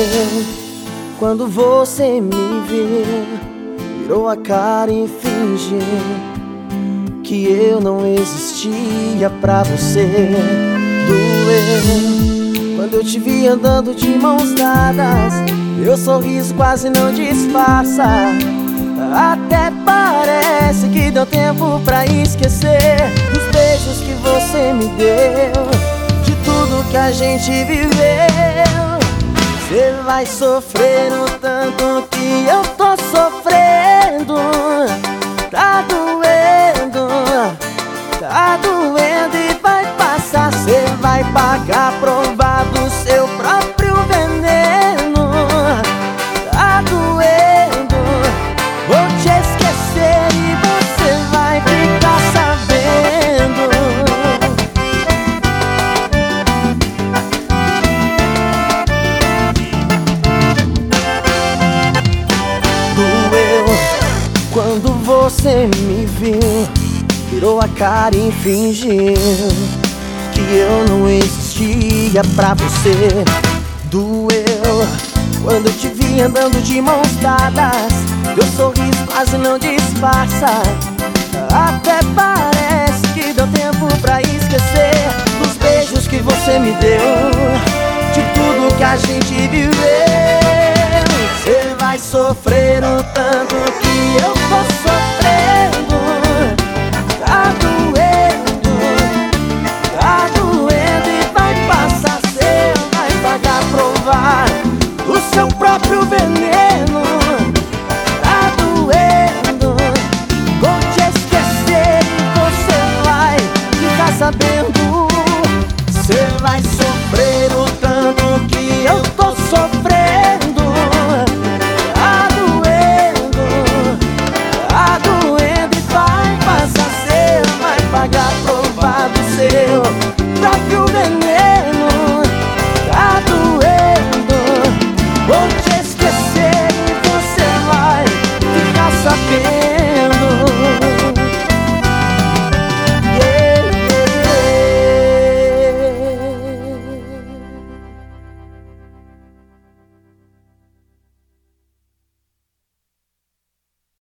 Doeu quando você me viu, virou a cara e fingiu que eu não existia pra você. Doeu quando eu te vi andando de mãos dadas, meu sorriso quase não disfarça. Até parece que deu tempo pra esquecer dos beijos que você me deu, de tudo que a gente viveu. Você vai sofrer o tanto que eu tô sofrendo. Tá doendo e vai passar. Você vai pagar, provar do seu próprio veneno. Tá doendo, vou te esquecer e você vai ficar sabendo. Doeu quando você me viu, virou a cara e fingiu que eu não existia pra você. Doeu quando eu te vi andando de mãos dadas, meu sorriso quase não disfarça. Até parece que deu tempo pra esquecer dos beijos que você me deu, de tudo que a gente viveu. Você vai sofrer o tanto que eu tô sofrendo.